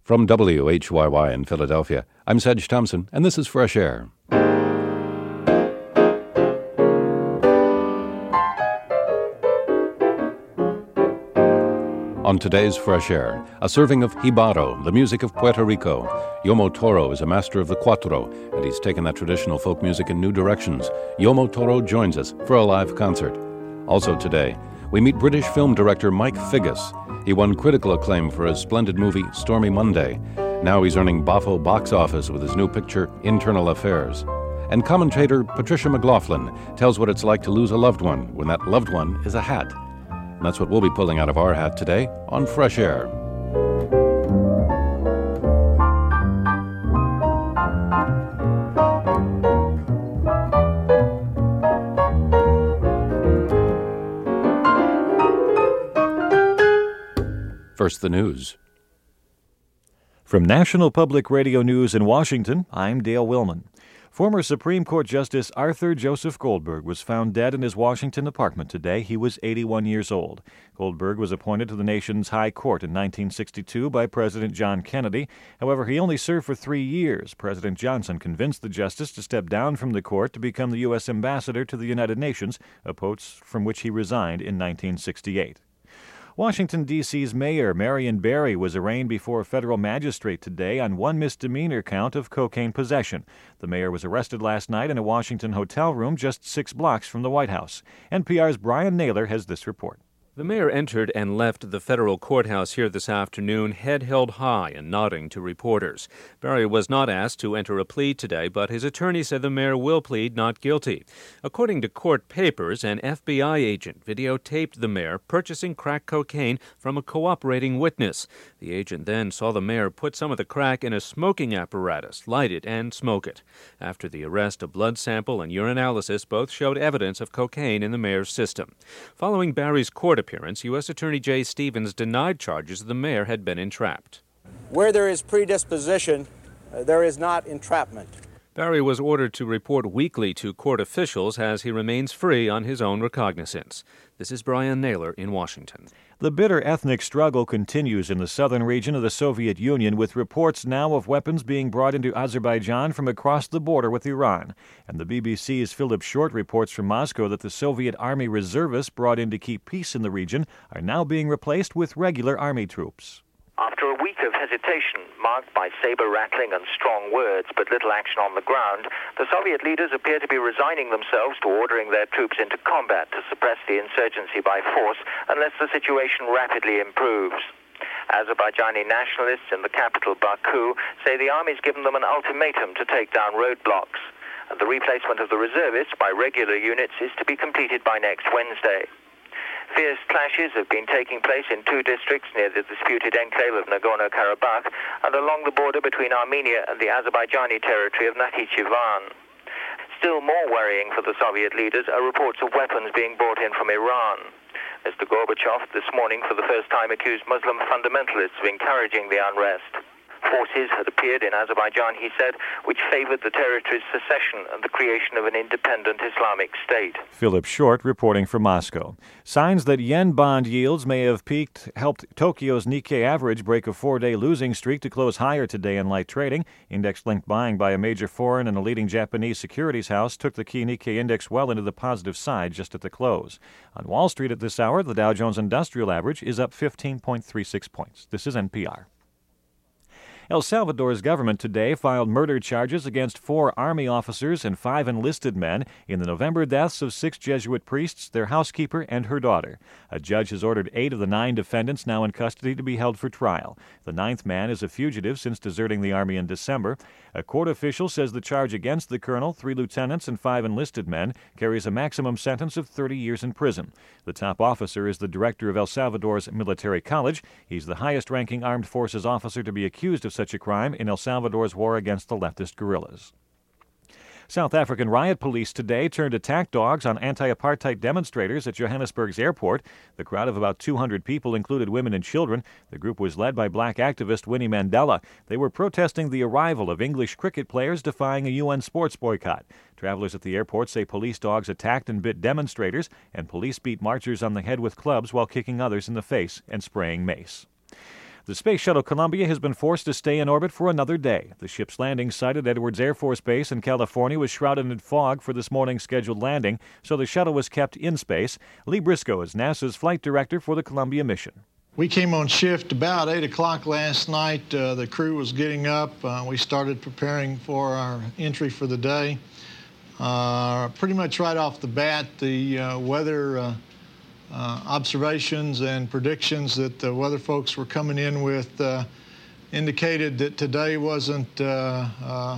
From WHYY in Philadelphia, I'm Sedge Thompson, and this is Fresh Air. On today's Fresh Air, a serving of Jibaro, the music of Puerto Rico. Yomo Toro is a master of the cuatro, and he's taken that traditional folk music in new directions. Yomo Toro joins us for a live concert. Also today, we meet British film director Mike Figgis. He won critical acclaim for his splendid movie Stormy Monday. Now he's earning Boffo box office with his new picture Internal Affairs. And commentator Patricia McLaughlin tells what it's like to lose a loved one when that loved one is a hat. And that's what we'll be pulling out of our hat today on Fresh Air. First, the news. From National Public Radio News in Washington, I'm Dale Willman. Former Supreme Court Justice Arthur Joseph Goldberg was found dead in his Washington apartment today. He was 81 years old. Goldberg was appointed to the nation's high court in 1962 by President John Kennedy. However, he only served for 3 years. President Johnson convinced the justice to step down from the court to become the U.S. ambassador to the United Nations, a post from which he resigned in 1968. Washington, D.C.'s Mayor Marion Barry was arraigned before a federal magistrate today on one misdemeanor count of cocaine possession. The mayor was arrested last night in a Washington hotel room just 6 blocks from the White House. NPR's Brian Naylor has this report. The mayor entered and left the federal courthouse here this afternoon, head held high and nodding to reporters. Barry was not asked to enter a plea today, but his attorney said the mayor will plead not guilty. According to court papers, an FBI agent videotaped the mayor purchasing crack cocaine from a cooperating witness. The agent then saw the mayor put some of the crack in a smoking apparatus, light it, and smoke it. After the arrest, a blood sample and urinalysis both showed evidence of cocaine in the mayor's system. Following Barry's court appearance, U.S. Attorney Jay Stevens denied charges the mayor had been entrapped. Where there is predisposition, there is not entrapment. Barry was ordered to report weekly to court officials as he remains free on his own recognizance. This is Brian Naylor in Washington. The bitter ethnic struggle continues in the southern region of the Soviet Union, with reports now of weapons being brought into Azerbaijan from across the border with Iran. And the BBC's Philip Short reports from Moscow that the Soviet Army reservists brought in to keep peace in the region are now being replaced with regular army troops. After a week of hesitation, marked by saber-rattling and strong words but little action on the ground, the Soviet leaders appear to be resigning themselves to ordering their troops into combat to suppress the insurgency by force unless the situation rapidly improves. Azerbaijani nationalists in the capital Baku say the army's given them an ultimatum to take down roadblocks, and the replacement of the reservists by regular units is to be completed by next Wednesday. Fierce clashes have been taking place in 2 districts near the disputed enclave of Nagorno-Karabakh and along the border between Armenia and the Azerbaijani territory of Nakhichevan. Still more worrying for the Soviet leaders are reports of weapons being brought in from Iran. Mr. Gorbachev this morning for the first time accused Muslim fundamentalists of encouraging the unrest. Forces had appeared in Azerbaijan, he said, which favored the territory's secession and the creation of an independent Islamic state. Philip Short reporting from Moscow. Signs that yen bond yields may have peaked helped Tokyo's Nikkei average break a 4-day losing streak to close higher today in light trading. Index-linked buying by a major foreign and a leading Japanese securities house took the key Nikkei index well into the positive side just at the close. On Wall Street at this hour, the Dow Jones Industrial Average is up 15.36 points. This is NPR. El Salvador's government today filed murder charges against 4 army officers and 5 enlisted men in the November deaths of 6 Jesuit priests, their housekeeper, and her daughter. A judge has ordered 8 of the 9 defendants now in custody to be held for trial. The 9th man is a fugitive since deserting the army in December. A court official says the charge against the colonel, 3 lieutenants, and 5 enlisted men carries a maximum sentence of 30 years in prison. The top officer is the director of El Salvador's military college. He's the highest-ranking armed forces officer to be accused of such a crime in El Salvador's war against the leftist guerrillas. South African riot police today turned attack dogs on anti-apartheid demonstrators at Johannesburg's airport. The crowd of about 200 people included women and children. The group was led by black activist Winnie Mandela. They were protesting the arrival of English cricket players defying a UN sports boycott. Travelers at the airport say police dogs attacked and bit demonstrators, and police beat marchers on the head with clubs while kicking others in the face and spraying mace. The Space Shuttle Columbia has been forced to stay in orbit for another day. The ship's landing site at Edwards Air Force Base in California was shrouded in fog for this morning's scheduled landing, so the shuttle was kept in space. Lee Briscoe is NASA's flight director for the Columbia mission. We came on shift about 8 o'clock last night. The crew was getting up. We started preparing for our entry for the day. Pretty much right off the bat, the weather observations and predictions that the weather folks were coming in with indicated that today wasn't a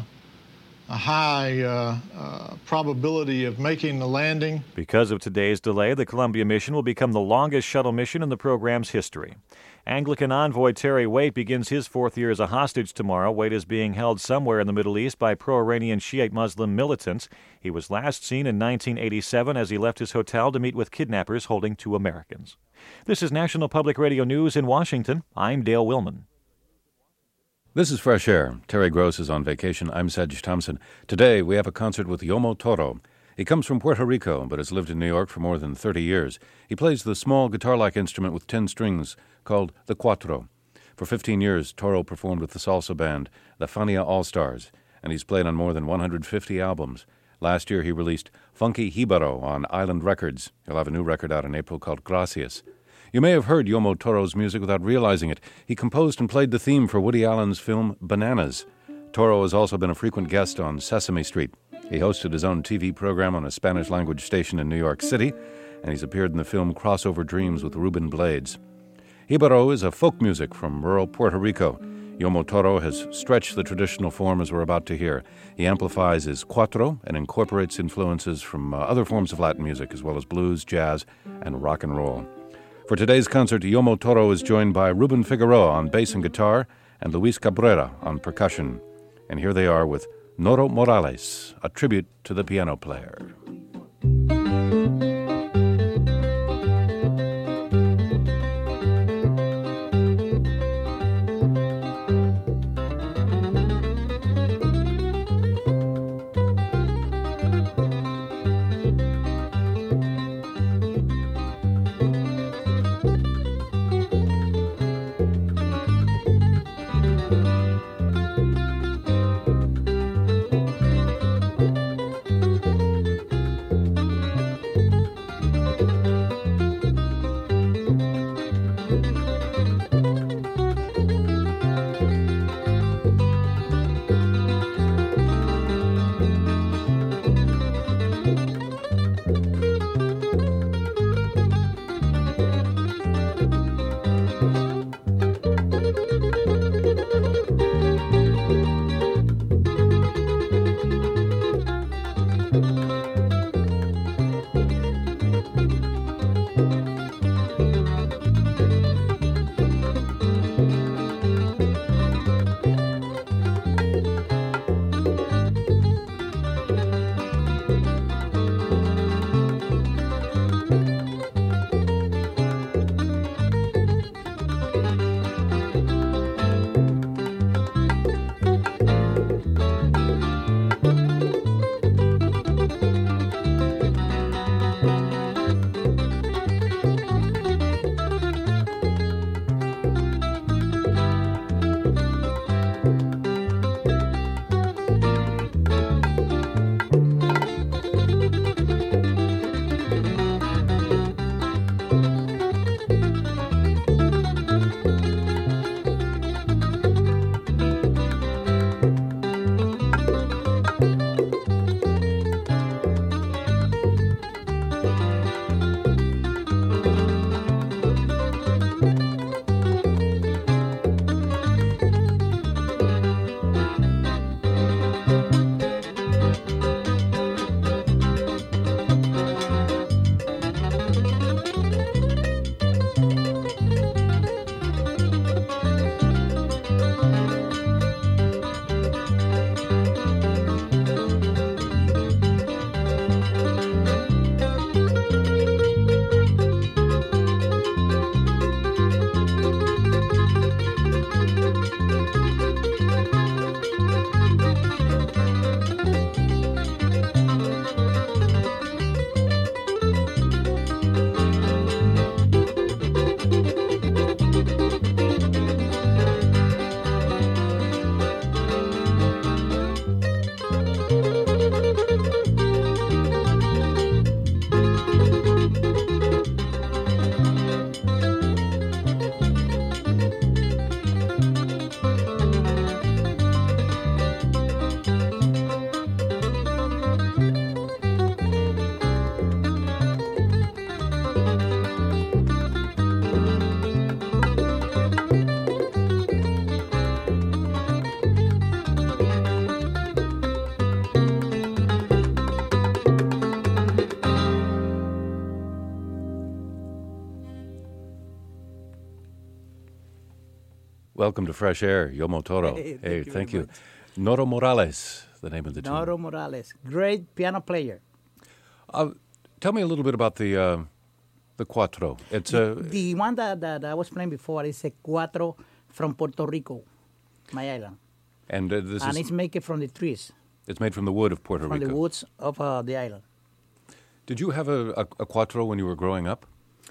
high probability of making the landing. Because of today's delay, the Columbia mission will become the longest shuttle mission in the program's history. Anglican envoy Terry Waite begins his fourth year as a hostage tomorrow. Waite is being held somewhere in the Middle East by pro-Iranian Shiite Muslim militants. He was last seen in 1987 as he left his hotel to meet with kidnappers holding 2 Americans. This is National Public Radio News in Washington. I'm Dale Willman. This is Fresh Air. Terry Gross is on vacation. I'm Sedge Thompson. Today we have a concert with Yomo Toro. He comes from Puerto Rico, but has lived in New York for more than 30 years. He plays the small guitar-like instrument with 10 strings called the cuatro. For 15 years, Toro performed with the salsa band, the Fania All-Stars, and he's played on more than 150 albums. Last year he released Funky Jibaro on Island Records. He'll have a new record out in April called Gracias. You may have heard Yomo Toro's music without realizing it. He composed and played the theme for Woody Allen's film Bananas. Toro has also been a frequent guest on Sesame Street. He hosted his own TV program on a Spanish-language station in New York City, and he's appeared in the film Crossover Dreams with Ruben Blades. Jibaro is a folk music from rural Puerto Rico. Yomo Toro has stretched the traditional form as we're about to hear. He amplifies his cuatro and incorporates influences from other forms of Latin music, as well as blues, jazz, and rock and roll. For today's concert, Yomo Toro is joined by Ruben Figueroa on bass and guitar and Luis Cabrera on percussion. And here they are with Noro Morales, a tribute to the piano player. welcome to Fresh Air, Yomo Toro. Hey, thank you. Noro Morales, the name of the tune. Noro Morales, great piano player. Tell me a little bit about the cuatro. It's the one that I was playing before is a cuatro from Puerto Rico, my island. And it's made from the trees. It's made from the wood of Puerto Rico. From the woods of the island. Did you have a cuatro when you were growing up?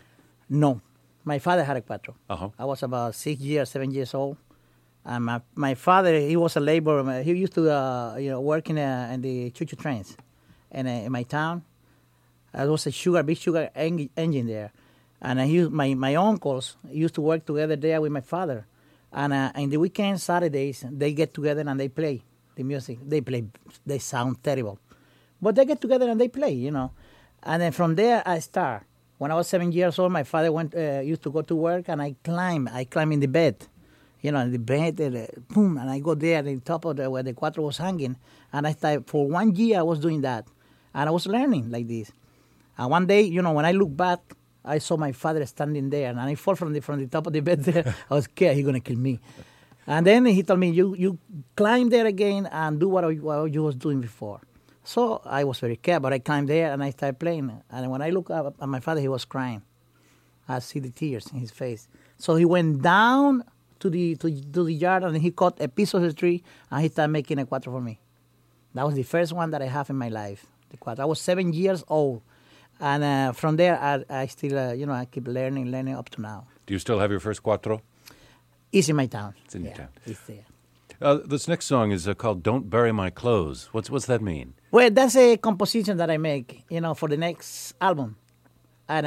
No. My father had a cuatro. Uh-huh. I was about 7 years old. And my father, he was a laborer. He used to work in the choo-choo trains in my town. There was a big sugar engine there. And my uncles used to work together there with my father. And in the weekends, Saturdays, they get together and they play the music. They sound terrible. But they get together and they play, you know. And then from there, I start. When I was 7 years old, my father used to go to work, and I climb in the bed. You know, in the bed, boom, and I go there at the top of where the cuatro was hanging. And I started, for 1 year, I was doing that. And I was learning like this. And one day, you know, when I look back, I saw my father standing there, and I fall from the top of the bed there. I was scared he's going to kill me. And then he told me, you climb there again and do what you was doing before. So I was very scared, but I climbed there and I started playing. And when I look up at my father, he was crying. I see the tears in his face. So he went down to the yard and he cut a piece of the tree and he started making a cuatro for me. That was the first one that I have in my life, the cuatro. I was 7 years old. And from there, I still, I keep learning up to now. Do you still have your first cuatro? It's in my town. It's in your town. It's there. This next song is called "Don't Bury My Clothes." What's that mean? Well, that's a composition that I make, for the next album, and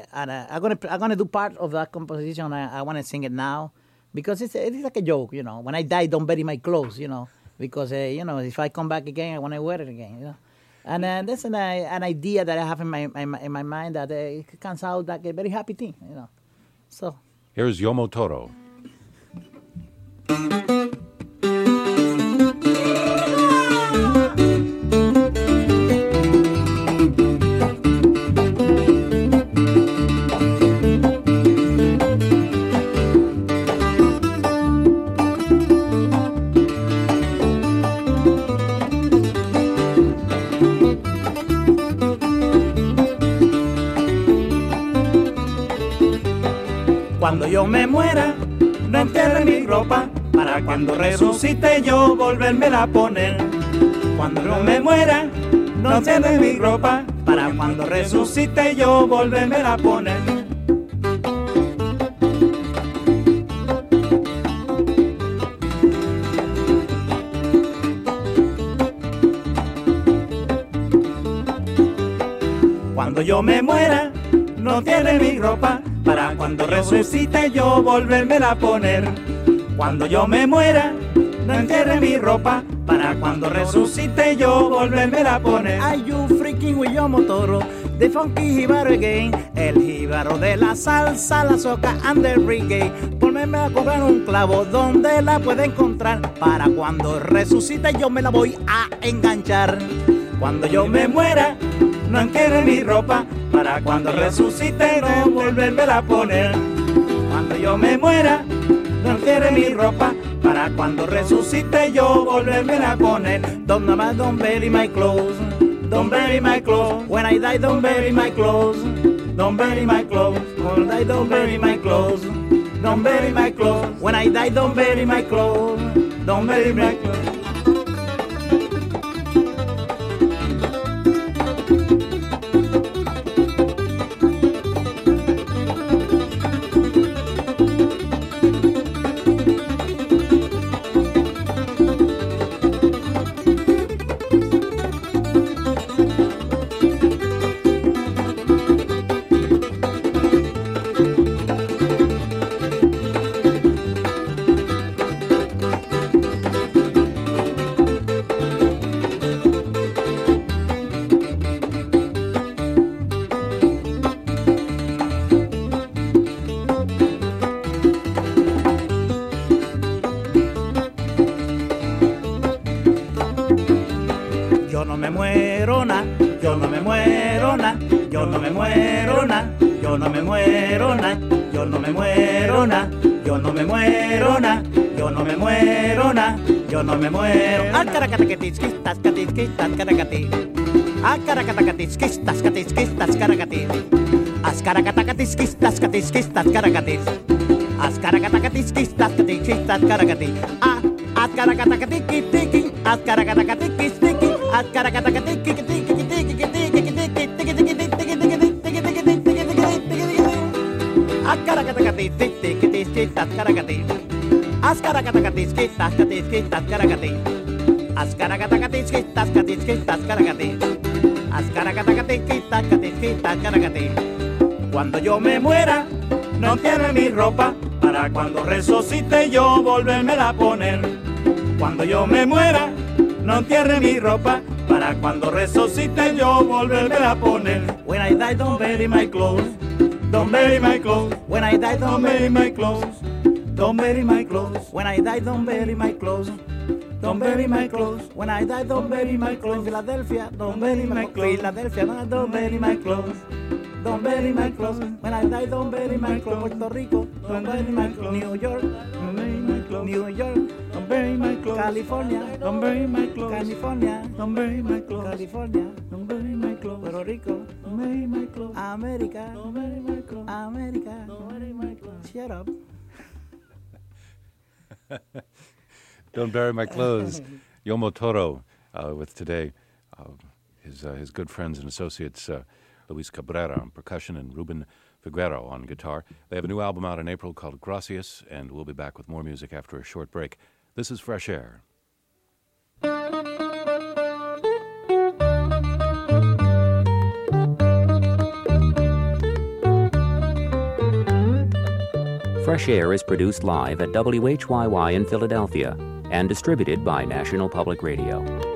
I'm gonna do part of that composition. I want to sing it now because it's like a joke, When I die, don't bury my clothes, because if I come back again, I want to wear it again, And that's an idea that I have in my mind that it comes out like a very happy thing, So here's Yomo Toro. Cuando yo me muera, no entierre mi ropa, para cuando resucite yo volvérmela a poner. Cuando yo me muera, no entierre mi ropa, para cuando resucite yo volvérmela a poner. Cuando yo me muera, no entierre mi ropa, para cuando resucite yo volvérmela a poner. Cuando yo me muera, no entierre mi ropa, para cuando resucite yo volvérmela a poner. Are you freaking with Yomo Toro, the funky jíbaro again? El jíbaro de la salsa, la soca and the reggae. Pónmeme a cobrar un clavo donde la pueda encontrar, para cuando resucite yo me la voy a enganchar. Cuando yo me muera, no entierre mi ropa, para cuando resucite no volvérmela a poner. Cuando yo me muera, no entierre mi ropa, para cuando resucite yo volvérmela a poner. Don't bury my clothes, don't bury my clothes. When I die, don't bury my clothes, don't bury my clothes. When I die, don't bury my clothes, don't bury my clothes. When I die, don't bury my clothes, don't bury my clothes. Yo no me muero na, yo no me muero na, yo no me muero na, yo no me muero na, yo no me muero na, yo yo no me muero na, yo no me muero na, yo no me muero. Acaracatacatisquis, tascatisquis, tascaracati. Acaracatacatisquis, tascatisquis, tascaracati. Ascaracatacatisquis, tascatisquis, tascaracati. Ascaracatacatisquis, tascatisquis, tascaracati. Ascaracatacatisquis, tiki, ascaracatacatisquis, tiki, ascaracatacatisquis, tiki, tiki, tiki, tiki, tiki, tiki, tiki, tiki, tiki, cuando yo me muera, no entierre mi ropa, para cuando resucite yo volverme a poner. Cuando yo me muera, no entierre mi ropa, para cuando resucite yo volverme a poner. When I die, don't bury my clothes. Don't bury my clothes. When I die, don't bury my clothes. Don't bury my clothes. When I die, don't bury my clothes. Don't bury my clothes. When I die, don't bury my clothes. Philadelphia, don't bury my clothes. Philadelphia, don't bury my clothes. Don't bury my clothes. When I die, don't bury my clothes. Puerto Rico, don't bury my clothes. New York, don't bury my clothes. New York, don't bury my clothes. California, don't bury my clothes. California, don't bury my clothes. California, don't bury my clothes. Puerto Rico, don't bury my clothes. America, don't bury my clothes. America, don't bury my clothes. Shut up. Don't bury my clothes. Yomo Toro with today his good friends and associates Luis Cabrera on percussion and Ruben Figueroa on guitar. They have a new album out in April called Gracias, and we'll be back with more music after a short break. This is Fresh Air. Fresh Air is produced live at WHYY in Philadelphia and distributed by National Public Radio.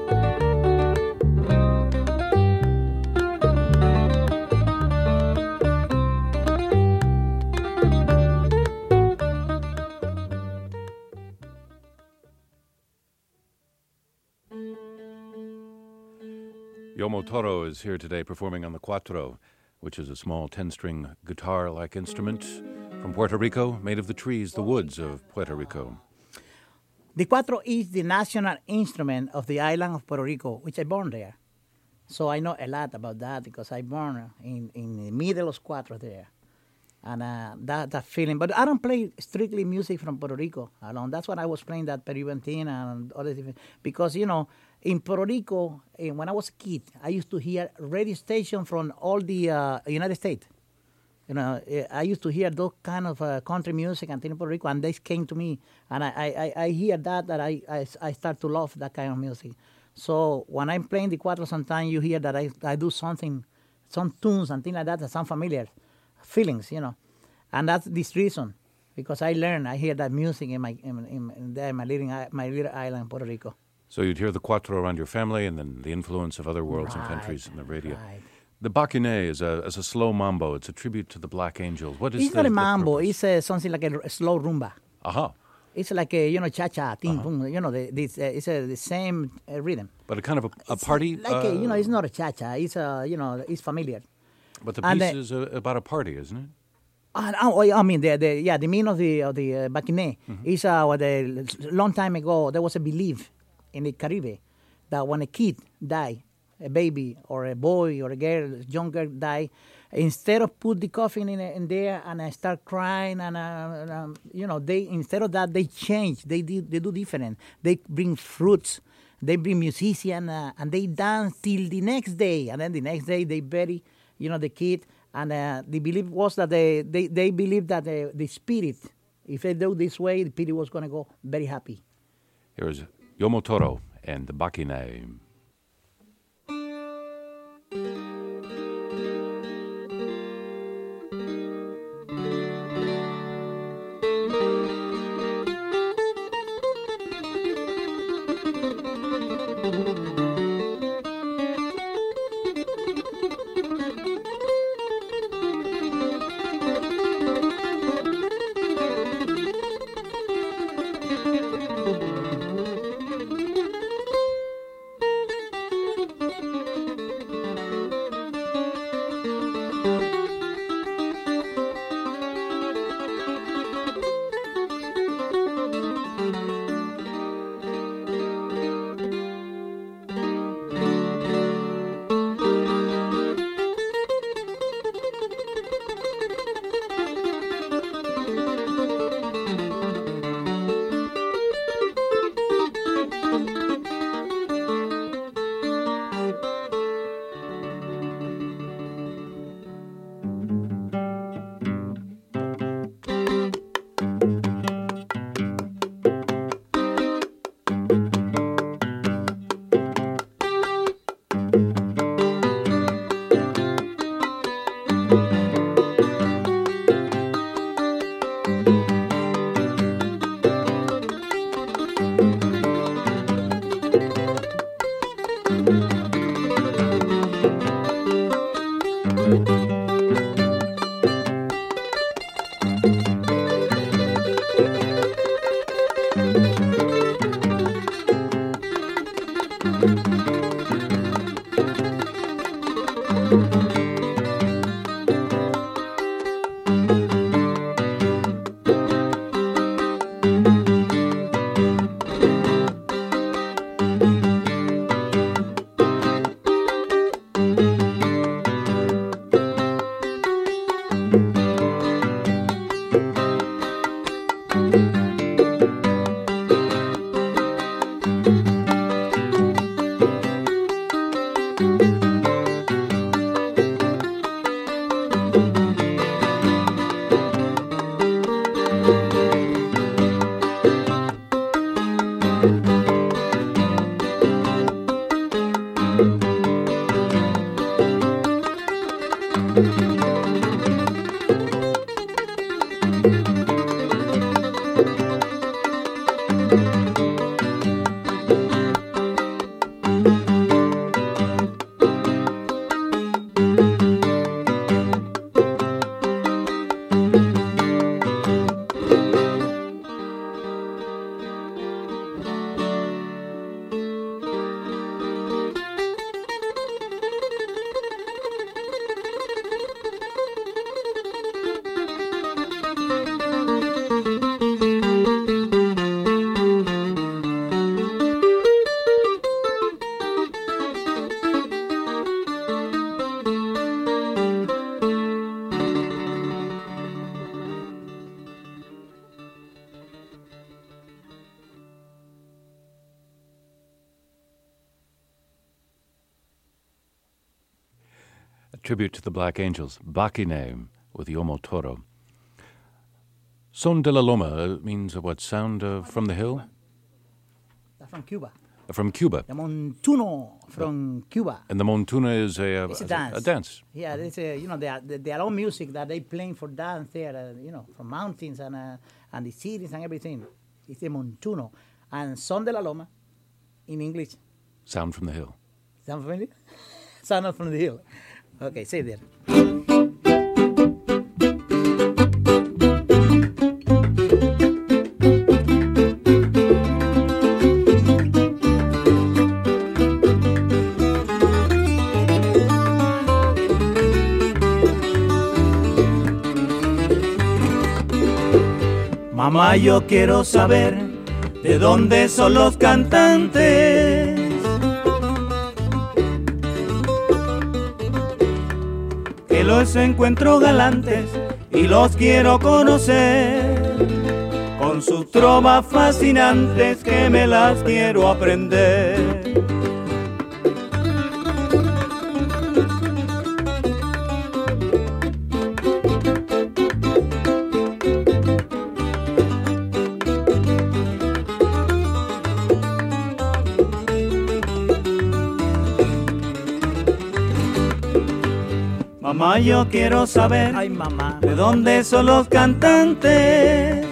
Yomo Toro is here today performing on the cuatro, which is a small 10-string guitar-like instrument from Puerto Rico, made of the trees, the woods of Puerto Rico. The cuatro is the national instrument of the island of Puerto Rico, which I born there. So I know a lot about that because I born in the middle of cuatro there. And that feeling. But I don't play strictly music from Puerto Rico alone. That's what I was playing, that Peruvian thing and other different. Because, you know, in Puerto Rico, when I was a kid, I used to hear radio stations from all the United States. You know, I used to hear those kind of country music and things in Puerto Rico, and they came to me, and I hear that I start to love that kind of music. So when I'm playing the cuatro, sometimes you hear that I do something, some tunes and things like that sound familiar, feelings, you know, and that's this reason, because I hear that music in my little island, Puerto Rico. So you'd hear the cuatro around your family, and then the influence of other worlds and countries in the radio. Right. The Bacchine is a slow mambo. It's a tribute to the Black Angels. What is it's not a mambo. It's something like a slow rumba. Aha. It's like a, cha-cha, ting, boom. You know, it's the same rhythm. But a kind of a party? Like it's not a cha-cha. It's, it's familiar. But the piece is about a party, isn't it? I mean, the meaning of the Bacchine is a long time ago, there was a belief in the Caribbean that when a kid die, a baby or a boy or a girl, young girl die, instead of put the coffin in there and I start crying and they instead of that they change, they do different. They bring fruits, they bring musicians and they dance till the next day, and then the next day they bury, the kid. And the belief was that they believe that the spirit, if they do this way, the spirit was going to go very happy. Here's Yomo Toro and the Bacchine. Tribute to the Black Angels, Bakine with Yomo Toro. Son de la Loma means what? Sound from the hill? That's from Cuba. From Cuba. The montuno from Cuba. And the montuna is it's a dance. A dance. Yeah, it's their own music that they playing for dance there. From mountains and the cities and everything. It's the montuno. And Son de la Loma, in English. Sound from the hill. Sound from the hill? Sound from the hill. Okay, say there. Mamá, yo quiero saber de dónde son los cantantes, que los encuentro galantes y los quiero conocer, con sus trovas fascinantes que me las quiero aprender. Mamá, yo quiero saber, ay, mamá, de dónde son los cantantes,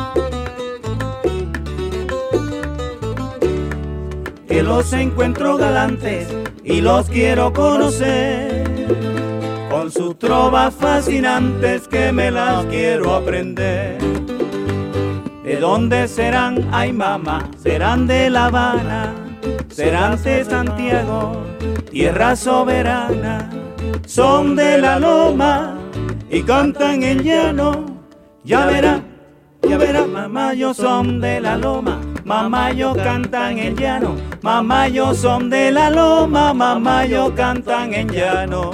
que los encuentro galantes y los quiero conocer, con sus trovas fascinantes que me las quiero aprender. ¿De dónde serán? Ay, mamá, serán de La Habana, serán de Santiago, tierra soberana. Son de la loma y cantan en llano. Ya verá, mamá, yo son de la loma. Mamá, yo cantan en llano. Mamá, yo son de la loma. Mamá, yo cantan en llano.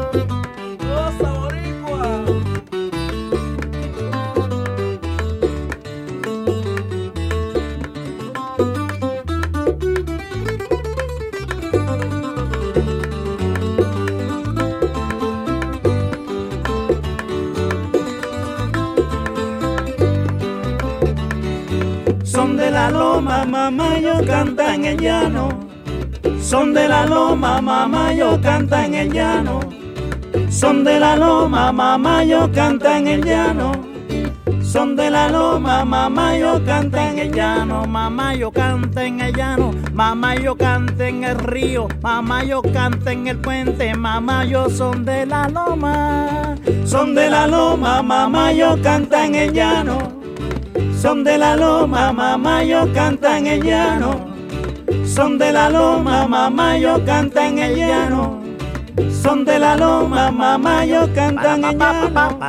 Son de la loma, mamá, yo cantan en llano. Son de la loma, mamá, yo cantan en llano. Son de la loma, mamá, yo cantan en llano. Son de la loma, mamá, yo cantan en llano. Mamá, yo canto en el llano. Mamá, yo canto en el río. Mamá, yo canto en el puente. Mamá, yo son de la loma. Son de la loma, mamá, yo cantan en llano. Son de la loma, mamá, yo cantan en llano. Son de la loma, mamá, yo cantan en llano. son de la loma, mamayo cantan en llano.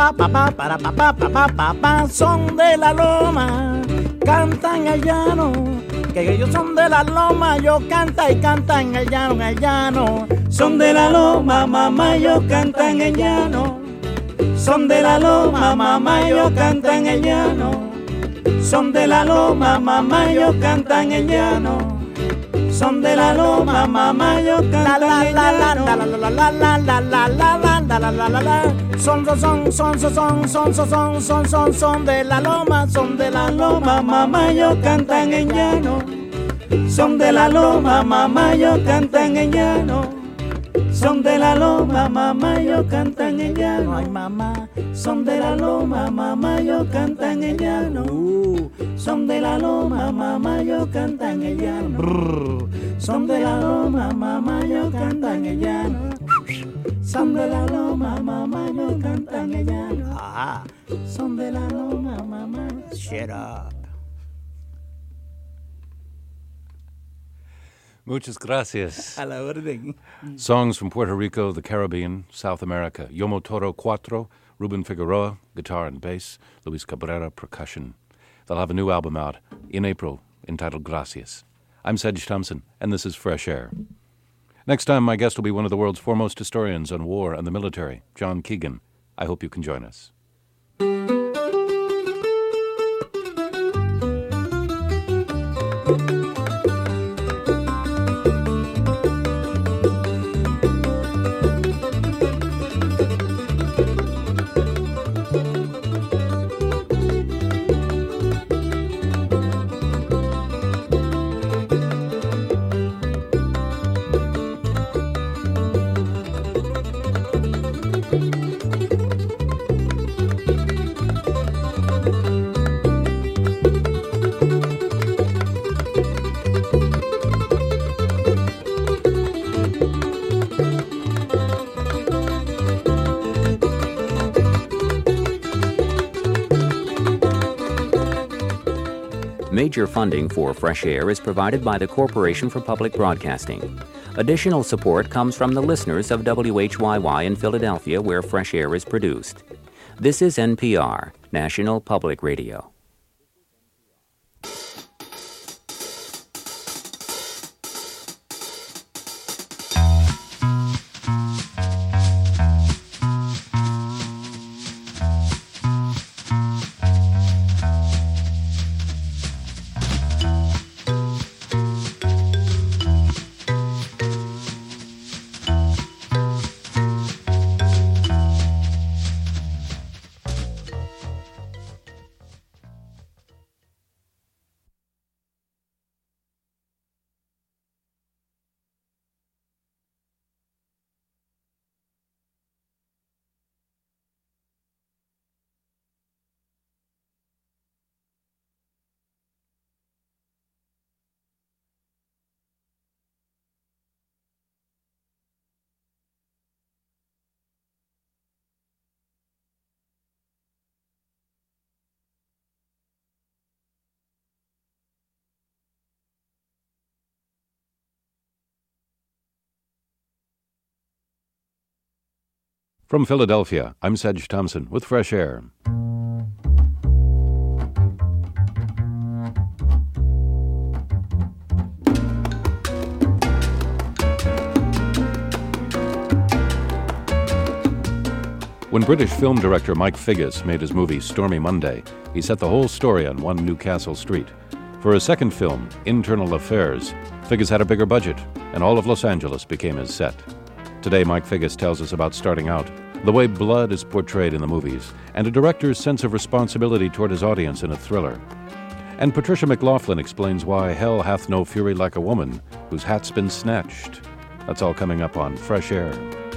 Son de la loma, cantan el llano. Que ellos son de la loma, yo canta y canta en el llano, Son de la loma, mamayo cantan en llano. Son de la loma, mamayo cantan en llano. Son de la loma, mamayo cantan en llano. Son de la loma, mamayo cantan en llano. Son de la loma, son de la loma, mamayo cantan en llano. Son de la loma, mamayo cantan en llano. Son de la loma, mamayo cantan en llano. Ay, mamá. Son de la loma, mamayo cantan en llano. Son de la loma, mamayo cantan en llano. Son de la loma, mamayo cantan en llano. Son de la loma, mamayo cantan en llano. Son de la loma, mamá. Shut up. Muchas gracias. A la orden. Songs from Puerto Rico, the Caribbean, South America. Yomo Toro, cuatro. Ruben Figueroa, guitar and bass. Luis Cabrera, percussion. They'll have a new album out in April entitled Gracias. I'm Sedge Thompson, and this is Fresh Air. Next time, my guest will be one of the world's foremost historians on war and the military, John Keegan. I hope you can join us. Major funding for Fresh Air is provided by the Corporation for Public Broadcasting. Additional support comes from the listeners of WHYY in Philadelphia, where Fresh Air is produced. This is NPR, National Public Radio. From Philadelphia, I'm Sedge Thompson with Fresh Air. When British film director Mike Figgis made his movie Stormy Monday, he set the whole story on 1 Newcastle Street. For his second film, Internal Affairs, Figgis had a bigger budget, and all of Los Angeles became his set. Today, Mike Figgis tells us about starting out, the way blood is portrayed in the movies, and a director's sense of responsibility toward his audience in a thriller. And Patricia McLaughlin explains why hell hath no fury like a woman whose hat's been snatched. That's all coming up on Fresh Air.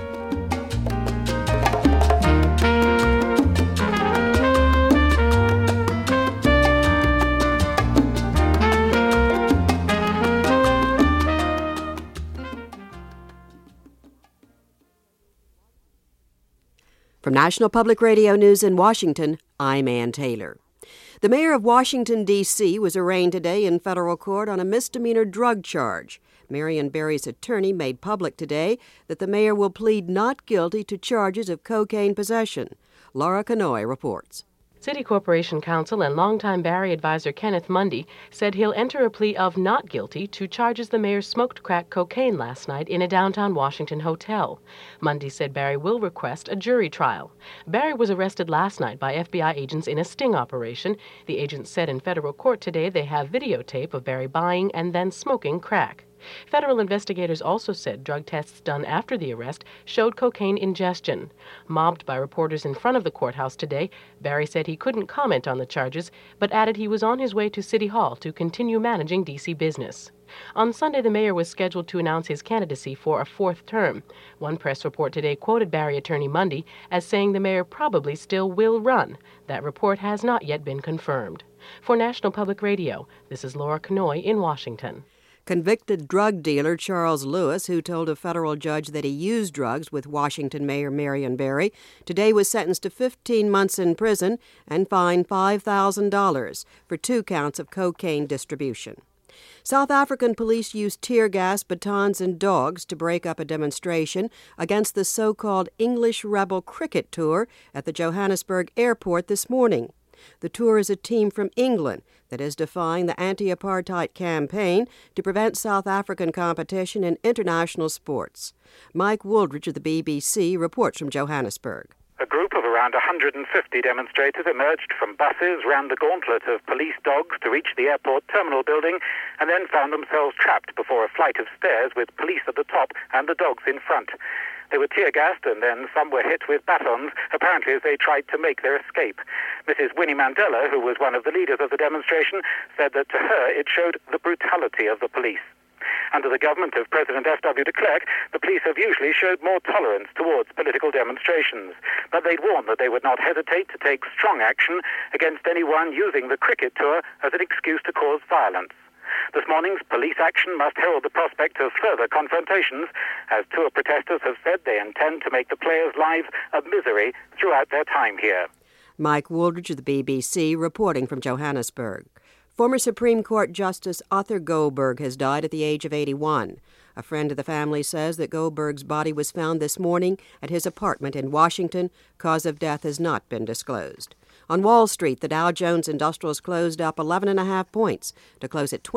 From National Public Radio News in Washington, I'm Ann Taylor. The mayor of Washington, D.C. was arraigned today in federal court on a misdemeanor drug charge. Marion Barry's attorney made public today that the mayor will plead not guilty to charges of cocaine possession. Laura Canoy reports. City Corporation Counsel and longtime Barry advisor Kenneth Mundy said he'll enter a plea of not guilty to charges the mayor smoked crack cocaine last night in a downtown Washington hotel. Mundy said Barry will request a jury trial. Barry was arrested last night by FBI agents in a sting operation. The agents said in federal court today they have videotape of Barry buying and then smoking crack. Federal investigators also said drug tests done after the arrest showed cocaine ingestion. Mobbed by reporters in front of the courthouse today, Barry said he couldn't comment on the charges, but added he was on his way to City Hall to continue managing D.C. business. On Sunday, the mayor was scheduled to announce his candidacy for a fourth term. One press report today quoted Barry attorney Mundy as saying the mayor probably still will run. That report has not yet been confirmed. For National Public Radio, this is Laura Canoy in Washington. Convicted drug dealer Charles Lewis, who told a federal judge that he used drugs with Washington Mayor Marion Barry, today was sentenced to 15 months in prison and fined $5,000 for 2 counts of cocaine distribution. South African police used tear gas, batons, and dogs to break up a demonstration against the so-called English Rebel Cricket Tour at the Johannesburg airport this morning. The tour is a team from England that is defying the anti-apartheid campaign to prevent South African competition in international sports. Mike Wooldridge of the BBC reports from Johannesburg. A group of around 150 demonstrators emerged from buses, ran the gauntlet of police dogs to reach the airport terminal building, and then found themselves trapped before a flight of stairs with police at the top and the dogs in front. They were tear-gassed, and then some were hit with batons, apparently as they tried to make their escape. Mrs. Winnie Mandela, who was one of the leaders of the demonstration, said that to her it showed the brutality of the police. Under the government of President F.W. de Klerk, the police have usually showed more tolerance towards political demonstrations, but they'd warned that they would not hesitate to take strong action against anyone using the cricket tour as an excuse to cause violence. This morning's police action must herald the prospect of further confrontations, as tour protesters have said they intend to make the players' lives a misery throughout their time here. Mike Wooldridge of the BBC reporting from Johannesburg. Former Supreme Court Justice Arthur Goldberg has died at the age of 81. A friend of the family says that Goldberg's body was found this morning at his apartment in Washington. Cause of death has not been disclosed. On Wall Street, the Dow Jones Industrials closed up 11.5 points to close at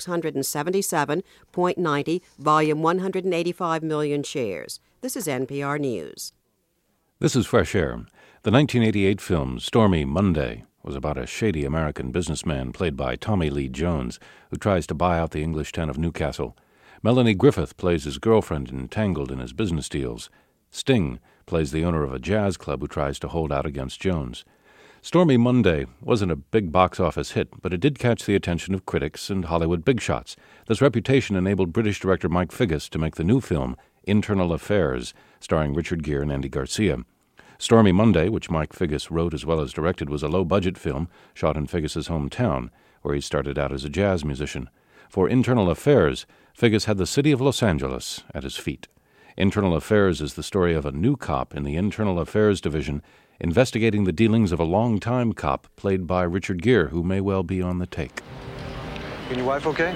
2,677.90, volume 185 million shares. This is NPR News. This is Fresh Air. The 1988 film Stormy Monday was about a shady American businessman played by Tommy Lee Jones who tries to buy out the English town of Newcastle. Melanie Griffith plays his girlfriend entangled in his business deals. Sting plays the owner of a jazz club who tries to hold out against Jones. Stormy Monday wasn't a big box office hit, but it did catch the attention of critics and Hollywood big shots. This reputation enabled British director Mike Figgis to make the new film Internal Affairs, starring Richard Gere and Andy Garcia. Stormy Monday, which Mike Figgis wrote as well as directed, was a low-budget film shot in Figgis's hometown, where he started out as a jazz musician. For Internal Affairs, Figgis had the city of Los Angeles at his feet. Internal Affairs is the story of a new cop in the Internal Affairs Division investigating the dealings of a long-time cop played by Richard Gere, who may well be on the take. And your wife okay?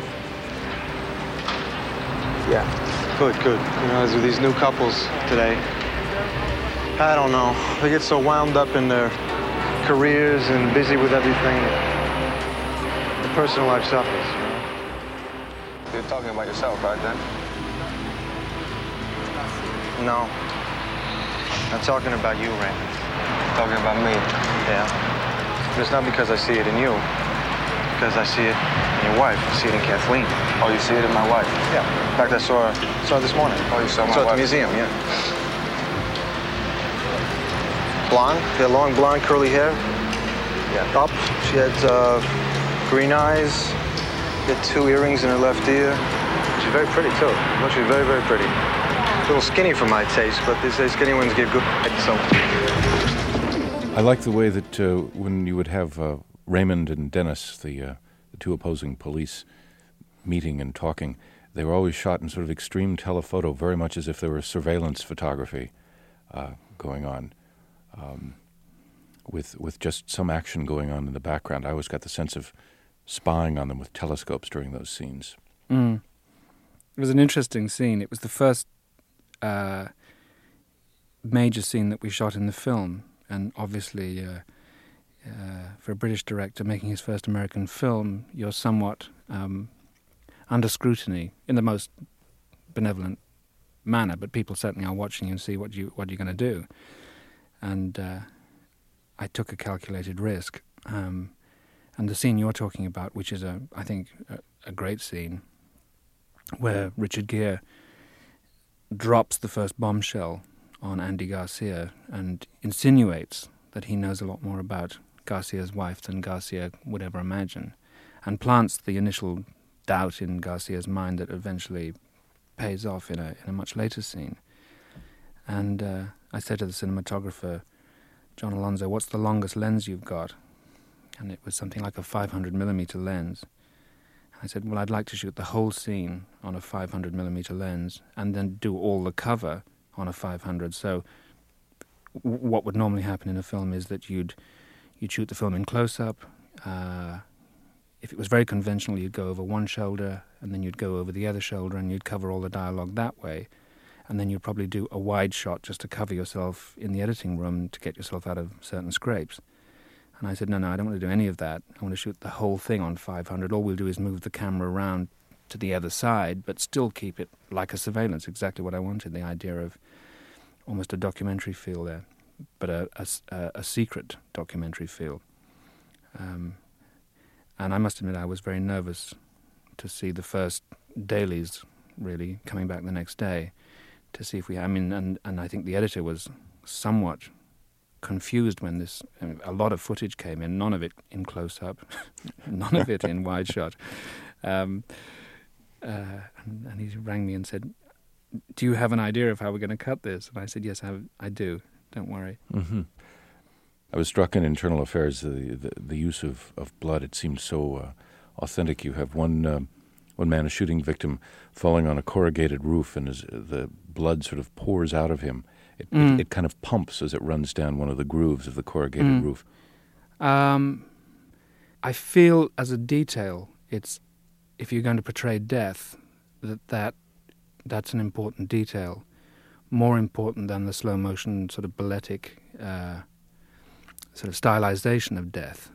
Yeah. Good. You know, with these new couples today, I don't know. They get so wound up in their careers and busy with everything. The personal life suffers, you know? You're talking about yourself, right, then? No. I'm talking about you, Raymond. Talking about me? Yeah. But it's not because I see it in you. Because I see it in your wife. I see it in Kathleen. Oh, you see it in my wife? Yeah. In fact, I saw her this morning. Oh, you saw my wife? At the museum, yeah. Blonde. She had long blonde curly hair. Yeah. Up. She had green eyes. She had 2 earrings in her left ear. She's very pretty, too. No, she's very, very pretty. A little skinny for my taste, but they say skinny ones give good head, so. I like the way that when you would have Raymond and Dennis, the 2 opposing police, meeting and talking, they were always shot in sort of extreme telephoto, very much as if there were surveillance photography going on, with just some action going on in the background. I always got the sense of spying on them with telescopes during those scenes. Mm. was an interesting scene. It was the first major scene that we shot in the film, and obviously for a British director making his first American film, you're somewhat under scrutiny in the most benevolent manner, but people certainly are watching you and see what you're going to do. And I took a calculated risk. And the scene you're talking about, which is I think a great scene, where Richard Gere drops the first bombshell on Andy Garcia and insinuates that he knows a lot more about Garcia's wife than Garcia would ever imagine, and plants the initial doubt in Garcia's mind that eventually pays off in a much later scene. And I said to the cinematographer, John Alonzo, what's the longest lens you've got? And it was something like a 500mm lens. I said, well, I'd like to shoot the whole scene on a 500mm lens and then do all the cover on a 500. So what would normally happen in a film is that you'd shoot the film in close-up. If it was very conventional, you'd go over one shoulder, and then you'd go over the other shoulder, and you'd cover all the dialogue that way. And then you'd probably do a wide shot just to cover yourself in the editing room to get yourself out of certain scrapes. And I said, no, I don't want to do any of that. I want to shoot the whole thing on 500. All we'll do is move the camera around to the other side, but still keep it like a surveillance, exactly what I wanted, the idea of almost a documentary feel there, but a secret documentary feel. And I must admit I was very nervous to see the first dailies, really, coming back the next day, to see if and I think the editor was somewhat confused when a lot of footage came in, none of it in close-up, none of it in wide shot. And he rang me and said, do you have an idea of how we're going to cut this? And I said, yes, I do. Don't worry. Mm-hmm. I was struck in Internal Affairs, the use of blood. It seemed so authentic. You have one man, a shooting victim, falling on a corrugated roof, and the blood sort of pours out of him. It kind of pumps as it runs down one of the grooves of the corrugated roof. I feel as a detail, it's if you're going to portray death, that's an important detail, more important than the slow motion sort of balletic sort of stylization of death.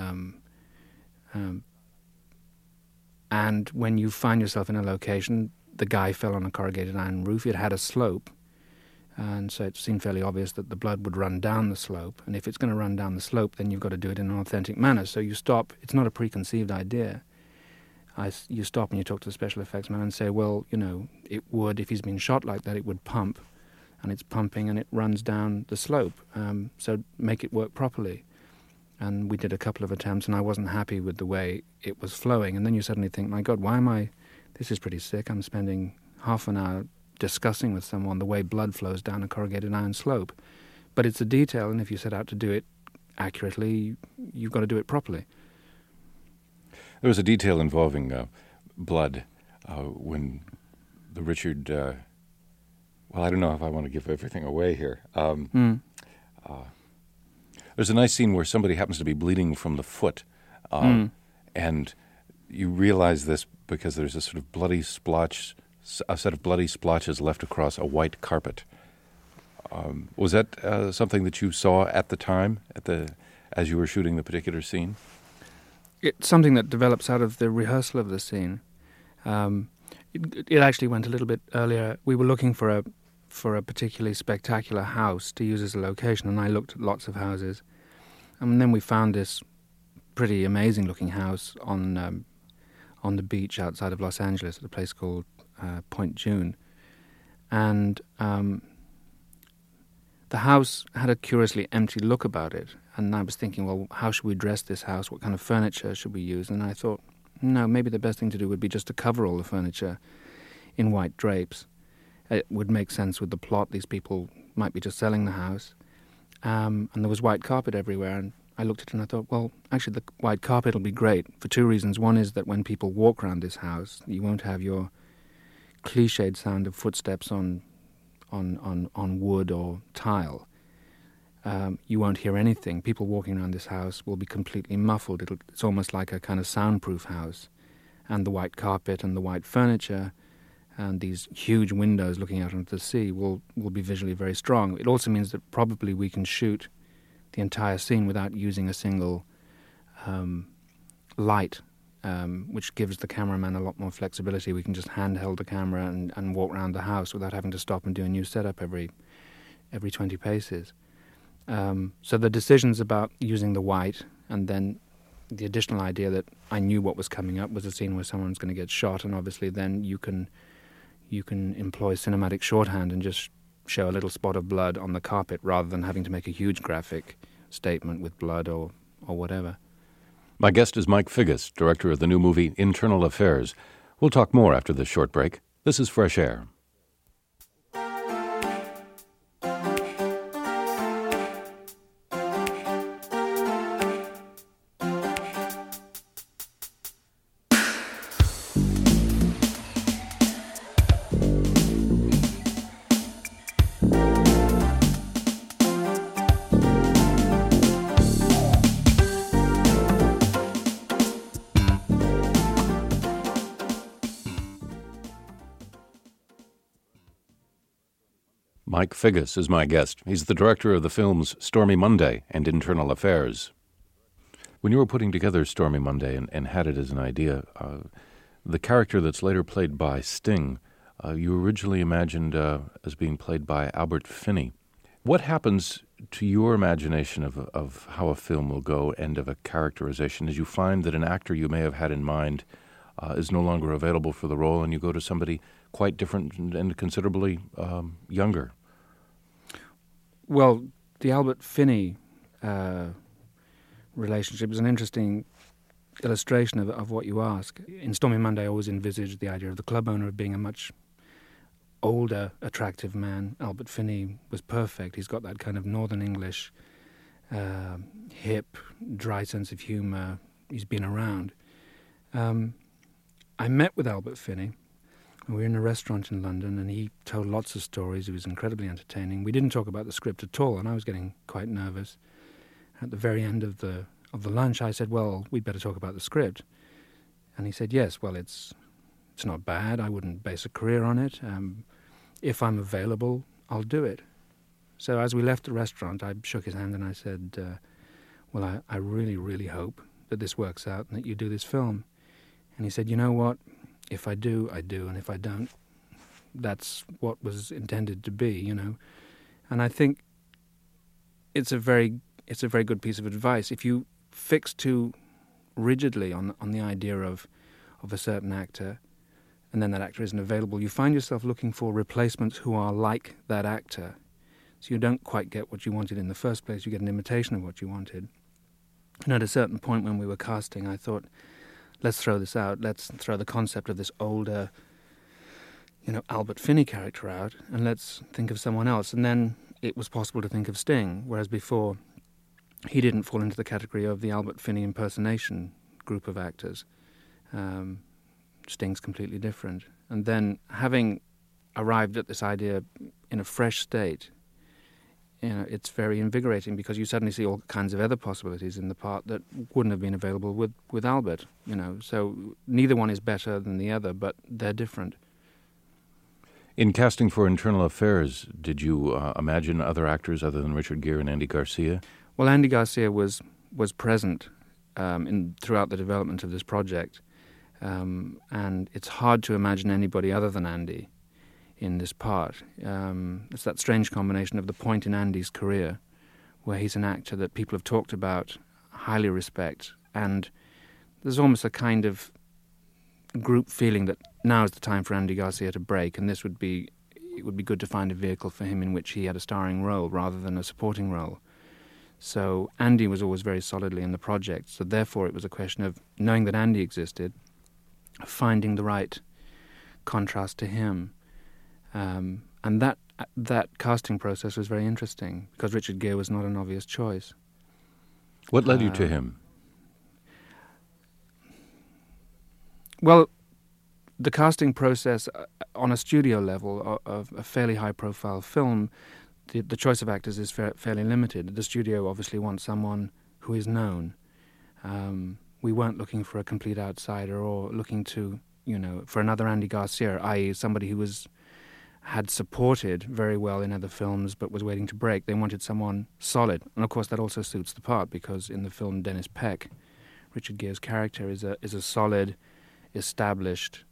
And when you find yourself in a location, the guy fell on a corrugated iron roof, it had a slope, and so it seemed fairly obvious that the blood would run down the slope, and if it's going to run down the slope, then you've got to do it in an authentic manner. So you stop, it's not a preconceived idea. You stop and you talk to the special effects man and say, well, it would, if he's been shot like that, it would pump, and it's pumping and it runs down the slope, so make it work properly. And we did a couple of attempts, and I wasn't happy with the way it was flowing. And then you suddenly think, my God, this is pretty sick. I'm spending half an hour discussing with someone the way blood flows down a corrugated iron slope. But it's a detail, and if you set out to do it accurately, you've got to do it properly. There was a detail involving blood when the Richard... well, I don't know if I want to give everything away here. There's a nice scene where somebody happens to be bleeding from the foot, and you realize this because there's a sort of bloody splotch, a set of bloody splotches left across a white carpet. Was that something that you saw at the time, as you were shooting the particular scene? It's something that develops out of the rehearsal of the scene. It actually went a little bit earlier. We were looking for a particularly spectacular house to use as a location, and I looked at lots of houses. And then we found this pretty amazing-looking house on the beach outside of Los Angeles at a place called Point June. And the house had a curiously empty look about it. And I was thinking, well, how should we dress this house? What kind of furniture should we use? And I thought, no, maybe the best thing to do would be just to cover all the furniture in white drapes. It would make sense with the plot. These people might be just selling the house. And there was white carpet everywhere. And I looked at it and I thought, well, actually the white carpet will be great for two reasons. One is that when people walk around this house, you won't have your cliched sound of footsteps on wood or tile. You won't hear anything. People walking around this house will be completely muffled. It's almost like a kind of soundproof house. And the white carpet and the white furniture and these huge windows looking out onto the sea will be visually very strong. It also means that probably we can shoot the entire scene without using a single light, which gives the cameraman a lot more flexibility. We can just handheld the camera and walk around the house without having to stop and do a new setup every 20 paces. So the decisions about using the white, and then the additional idea that I knew what was coming up was a scene where someone's going to get shot, and obviously then you can employ cinematic shorthand and just show a little spot of blood on the carpet rather than having to make a huge graphic statement with blood or whatever. My guest is Mike Figgis, director of the new movie Internal Affairs. We'll talk more after this short break. This is Fresh Air. Mike Figgis is my guest. He's the director of the films Stormy Monday and Internal Affairs. When you were putting together Stormy Monday and had it as an idea, the character that's later played by Sting, you originally imagined as being played by Albert Finney. What happens to your imagination of how a film will go and of a characterization as you find that an actor you may have had in mind is no longer available for the role and you go to somebody quite different and considerably younger? Well, the Albert Finney relationship is an interesting illustration of what you ask. In Stormy Monday, I always envisaged the idea of the club owner being a much older, attractive man. Albert Finney was perfect. He's got that kind of Northern English, hip, dry sense of humour. He's been around. I met with Albert Finney. We were in a restaurant in London, and he told lots of stories. He was incredibly entertaining. We didn't talk about the script at all, and I was getting quite nervous. At the very end of the lunch, I said, "Well, we'd better talk about the script." And he said, "Yes, well, it's not bad. I wouldn't base a career on it. If I'm available, I'll do it." So as we left the restaurant, I shook his hand and I said, "Well, I really, really hope that this works out and that you do this film." And he said, "You know what? If I do, I do, and if I don't, that's what was intended to be, you know." And I think it's a very good piece of advice. If you fix too rigidly on the idea of a certain actor, and then that actor isn't available, you find yourself looking for replacements who are like that actor. So you don't quite get what you wanted in the first place. You get an imitation of what you wanted. And at a certain point when we were casting, I thought, let's throw this out. Let's throw the concept of this older, Albert Finney character out, and let's think of someone else. And then it was possible to think of Sting, whereas before he didn't fall into the category of the Albert Finney impersonation group of actors. Sting's completely different. And then having arrived at this idea in a fresh state, it's very invigorating because you suddenly see all kinds of other possibilities in the part that wouldn't have been available with Albert, So neither one is better than the other, but they're different. In casting for Internal Affairs, did you imagine other actors other than Richard Gere and Andy Garcia? Well, Andy Garcia was present throughout the development of this project, and it's hard to imagine anybody other than Andy in this part. It's that strange combination of the point in Andy's career where he's an actor that people have talked about, highly respect, and there's almost a kind of group feeling that now is the time for Andy Garcia to break, and it would be good to find a vehicle for him in which he had a starring role rather than a supporting role. So Andy was always very solidly in the project, so therefore it was a question of knowing that Andy existed, finding the right contrast to him. And that casting process was very interesting because Richard Gere was not an obvious choice. What led you to him? Well, the casting process on a studio level of a fairly high-profile film, the choice of actors is fairly limited. The studio obviously wants someone who is known. We weren't looking for a complete outsider or looking to for another Andy Garcia, i.e. somebody who had supported very well in other films but was waiting to break. They wanted someone solid. And of course that also suits the part, because in the film Dennis Peck, Richard Gere's character is a solid, established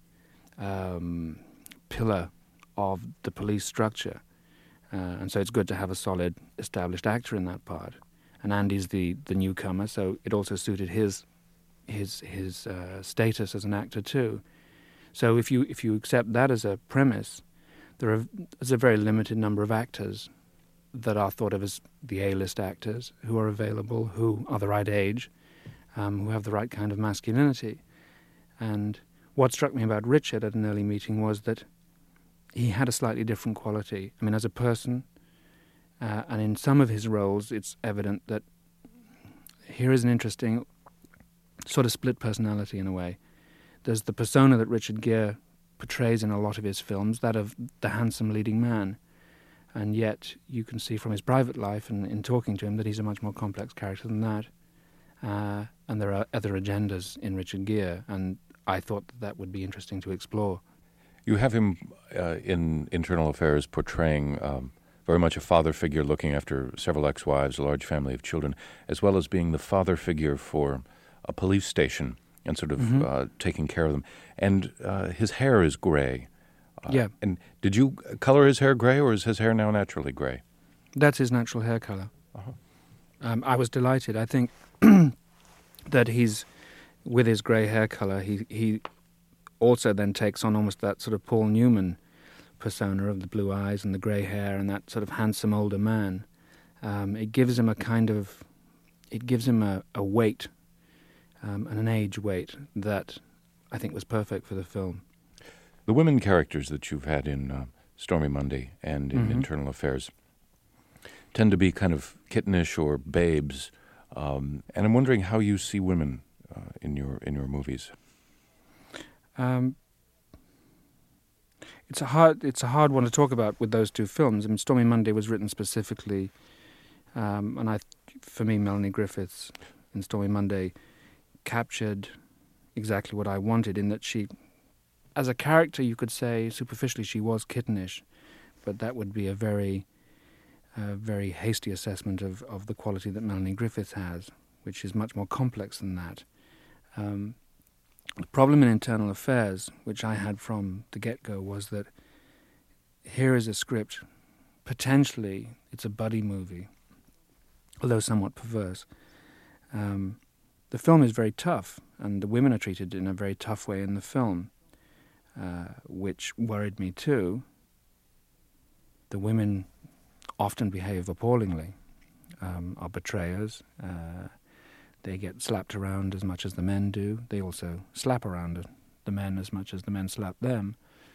pillar of the police structure. And so it's good to have a solid, established actor in that part. And Andy's the newcomer, so it also suited his status as an actor too. So if you accept that as a premise, there's a very limited number of actors that are thought of as the A-list actors who are available, who are the right age, who have the right kind of masculinity. And what struck me about Richard at an early meeting was that he had a slightly different quality. I mean, as a person, and in some of his roles, it's evident that here is an interesting sort of split personality in a way. There's the persona that Richard Gere portrays in a lot of his films, that of the handsome leading man, and yet you can see from his private life and in talking to him that he's a much more complex character than that. And there are other agendas in Richard Gere, and I thought that would be interesting to explore. You have him in Internal Affairs portraying very much a father figure looking after several ex-wives, a large family of children, as well as being the father figure for a police station and sort of taking care of them. And his hair is gray. Yeah. And did you color his hair gray, or is his hair now naturally gray? That's his natural hair color. I was delighted. I think that he's, with his gray hair color, he also then takes on almost that sort of Paul Newman persona of the blue eyes and the grey hair and that sort of handsome older man. It gives him a weight and an age weight that I think was perfect for the film. The women characters that you've had in Stormy Monday and in Internal Affairs tend to be kind of kittenish or babes, and I'm wondering how you see women in your movies. It's a hard one to talk about with those two films. I mean, Stormy Monday was written specifically, and for me, Melanie Griffiths in Stormy Monday captured exactly what I wanted, in that she, as a character, you could say superficially she was kittenish, but that would be a very hasty assessment of the quality that Melanie Griffiths has, which is much more complex than that. The problem in Internal Affairs, which I had from the get-go, was that here is a script, potentially it's a buddy movie, although somewhat perverse. The film is very tough, and the women are treated in a very tough way in the film, which worried me too. The women often behave appallingly, are betrayers. They get slapped around as much as the men do. They also slap around the men as much as the men slap them.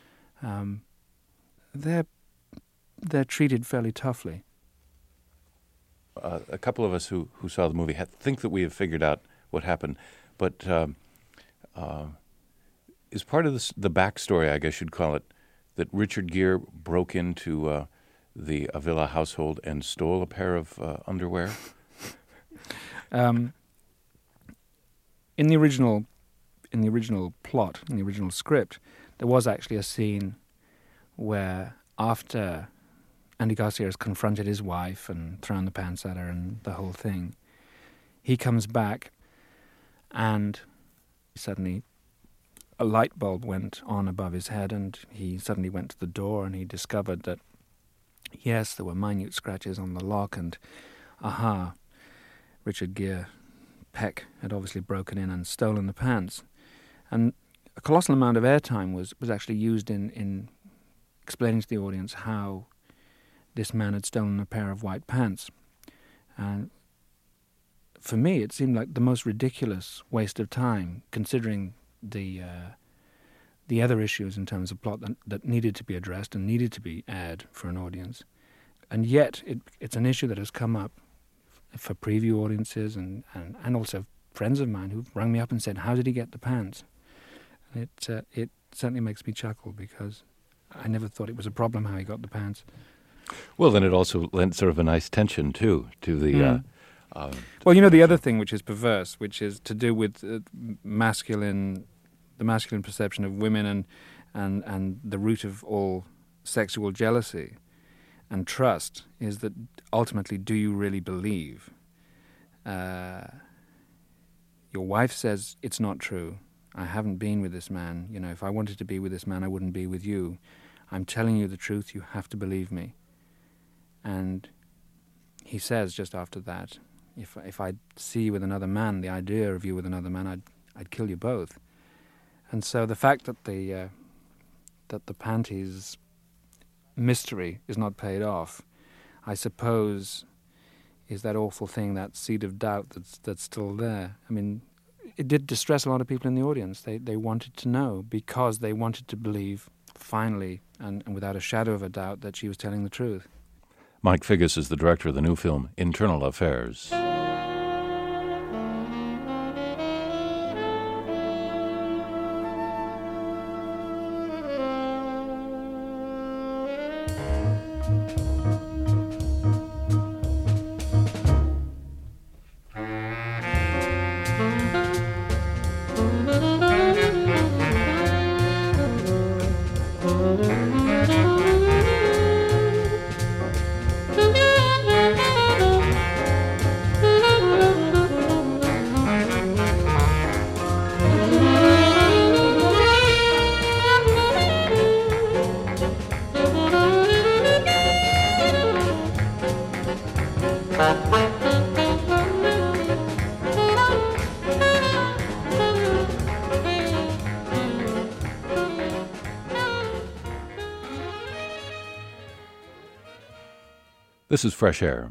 They're treated fairly toughly. A couple of us who saw the movie think that we have figured out what happened, but is part of the backstory, I guess you'd call it, that Richard Gere broke into the Avila household and stole a pair of underwear? In the original plot, in the original script, there was actually a scene where, after Andy Garcia has confronted his wife and thrown the pants at her and the whole thing, he comes back and suddenly a light bulb went on above his head, and he suddenly went to the door and he discovered that, yes, there were minute scratches on the lock, and Richard Gere Peck had obviously broken in and stolen the pants. And a colossal amount of airtime was actually used in explaining to the audience how this man had stolen a pair of white pants. And for me, it seemed like the most ridiculous waste of time, considering the other issues in terms of plot that needed to be addressed and needed to be aired for an audience. And yet, it's an issue that has come up for preview audiences and also friends of mine who've rung me up and said, how did he get the pants? And it certainly makes me chuckle, because I never thought it was a problem how he got the pants. Well, then it also lent sort of a nice tension, too, to the... Well, the other thing which is perverse, which is to do with masculine the masculine perception of women and the root of all sexual jealousy and trust is that ultimately, do you really believe? Your wife says it's not true. I haven't been with this man. You know, if I wanted to be with this man, I wouldn't be with you. I'm telling you the truth. You have to believe me. And he says just after that, if I see you with another man, the idea of you with another man, I'd kill you both. And so the fact that the panties mystery is not paid off, I suppose, is that awful thing, that seed of doubt that's still there. I mean, it did distress a lot of people in the audience. They wanted to know because they wanted to believe, finally, and without a shadow of a doubt, that she was telling the truth. Mike Figgis is the director of the new film Internal Affairs. This is Fresh Air.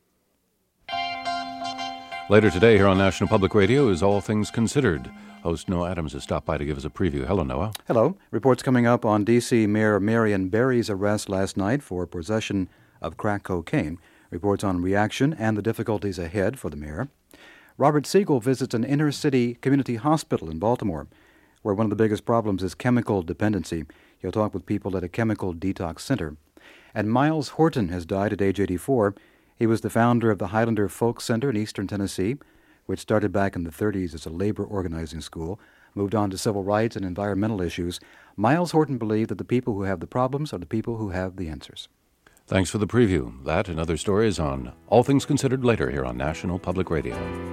Later today here on National Public Radio is All Things Considered. Host Noah Adams has stopped by to give us a preview. Hello, Noah. Hello. Reports coming up on D.C. Mayor Marion Barry's arrest last night for possession of crack cocaine. Reports on reaction and the difficulties ahead for the mayor. Robert Siegel visits an inner-city community hospital in Baltimore, where one of the biggest problems is chemical dependency. He'll talk with people at a chemical detox center. And Miles Horton has died at age 84. He was the founder of the Highlander Folk Center in eastern Tennessee, which started back in the 30s as a labor organizing school, moved on to civil rights and environmental issues. Miles Horton believed that the people who have the problems are the people who have the answers. Thanks for the preview. That and other stories on All Things Considered later here on National Public Radio.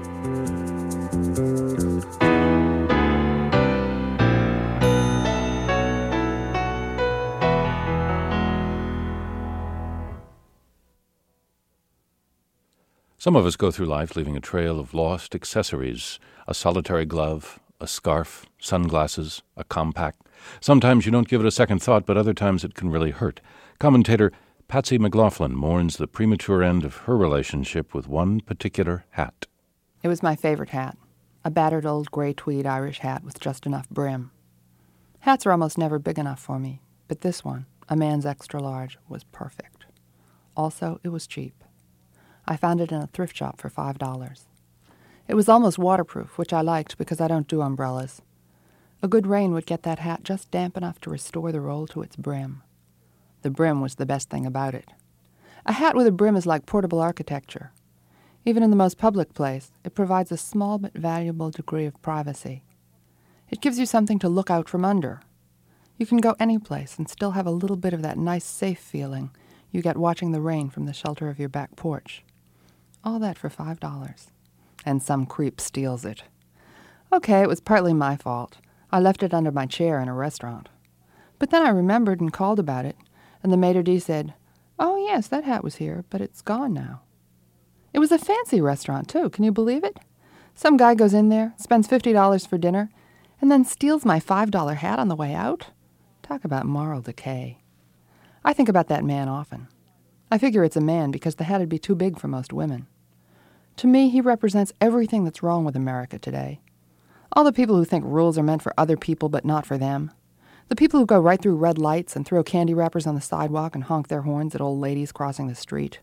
Some of us go through life leaving a trail of lost accessories, a solitary glove, a scarf, sunglasses, a compact. Sometimes you don't give it a second thought, but other times it can really hurt. Commentator Patsy McLaughlin mourns the premature end of her relationship with one particular hat. It was my favorite hat, a battered old gray tweed Irish hat with just enough brim. Hats are almost never big enough for me, but this one, a man's extra large, was perfect. Also, it was cheap. I found it in a thrift shop for $5. It was almost waterproof, which I liked because I don't do umbrellas. A good rain would get that hat just damp enough to restore the roll to its brim. The brim was the best thing about it. A hat with a brim is like portable architecture. Even in the most public place, it provides a small but valuable degree of privacy. It gives you something to look out from under. You can go any place and still have a little bit of that nice, safe feeling you get watching the rain from the shelter of your back porch. All that for $5. And some creep steals it. Okay, it was partly my fault. I left it under my chair in a restaurant. But then I remembered and called about it, and the maitre d' said, "Oh, yes, that hat was here, but it's gone now." It was a fancy restaurant, too. Can you believe it? Some guy goes in there, spends $50 for dinner, and then steals my $5 hat on the way out? Talk about moral decay. I think about that man often. I figure it's a man because the hat would be too big for most women. To me, he represents everything that's wrong with America today. All the people who think rules are meant for other people but not for them. The people who go right through red lights and throw candy wrappers on the sidewalk and honk their horns at old ladies crossing the street.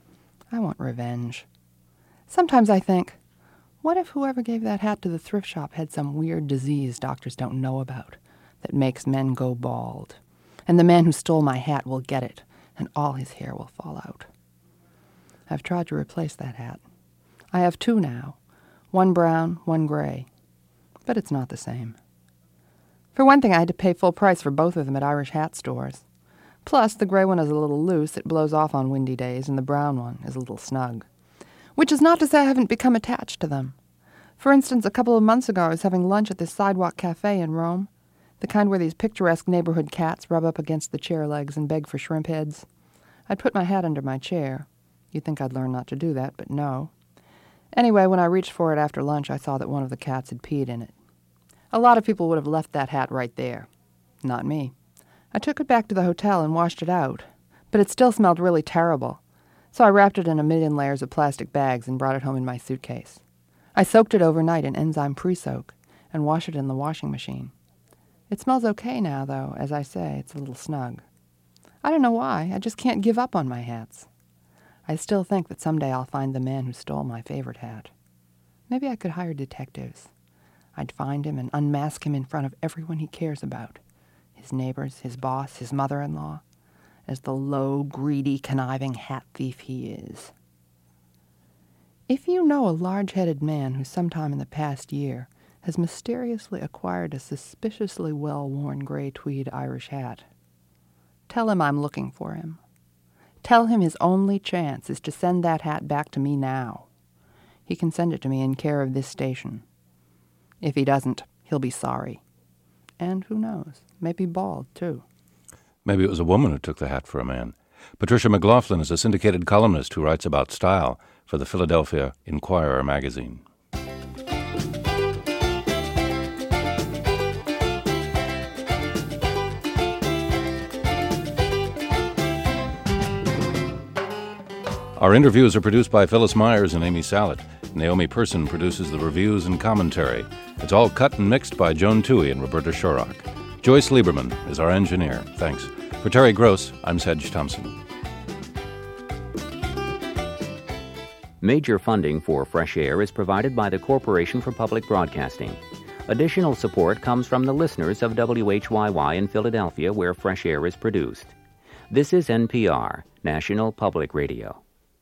I want revenge. Sometimes I think, what if whoever gave that hat to the thrift shop had some weird disease doctors don't know about that makes men go bald? And the man who stole my hat will get it, and all his hair will fall out. I've tried to replace that hat. I have two now, one brown, one gray, but it's not the same. For one thing, I had to pay full price for both of them at Irish hat stores. Plus, the gray one is a little loose, it blows off on windy days, and the brown one is a little snug. Which is not to say I haven't become attached to them. For instance, a couple of months ago I was having lunch at this sidewalk cafe in Rome, the kind where these picturesque neighborhood cats rub up against the chair legs and beg for shrimp heads. I'd put my hat under my chair. You'd think I'd learn not to do that, but no. Anyway, when I reached for it after lunch, I saw that one of the cats had peed in it. A lot of people would have left that hat right there. Not me. I took it back to the hotel and washed it out, but it still smelled really terrible, so I wrapped it in a million layers of plastic bags and brought it home in my suitcase. I soaked it overnight in enzyme pre-soak and washed it in the washing machine. It smells okay now, though. As I say, it's a little snug. I don't know why. I just can't give up on my hats. I still think that someday I'll find the man who stole my favorite hat. Maybe I could hire detectives. I'd find him and unmask him in front of everyone he cares about. His neighbors, his boss, his mother-in-law, as the low, greedy, conniving hat thief he is. If you know a large-headed man who sometime in the past year has mysteriously acquired a suspiciously well-worn gray tweed Irish hat, tell him I'm looking for him. Tell him his only chance is to send that hat back to me now. He can send it to me in care of this station. If he doesn't, he'll be sorry. And who knows, maybe bald, too. Maybe it was a woman who took the hat for a man. Patricia McLaughlin is a syndicated columnist who writes about style for the Philadelphia Inquirer magazine. Our interviews are produced by Phyllis Myers and Amy Sallet. Naomi Person produces the reviews and commentary. It's all cut and mixed by Joan Toohey and Roberta Shorrock. Joyce Lieberman is our engineer. Thanks. For Terry Gross, I'm Sedge Thompson. Major funding for Fresh Air is provided by the Corporation for Public Broadcasting. Additional support comes from the listeners of WHYY in Philadelphia, where Fresh Air is produced. This is NPR, National Public Radio.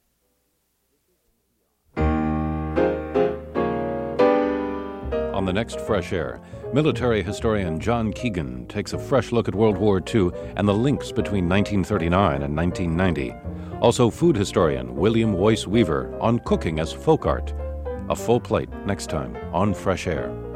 On the next Fresh Air, military historian John Keegan takes a fresh look at World War II and the links between 1939 and 1990. Also, food historian William Woyce Weaver on cooking as folk art. A full plate next time on Fresh Air.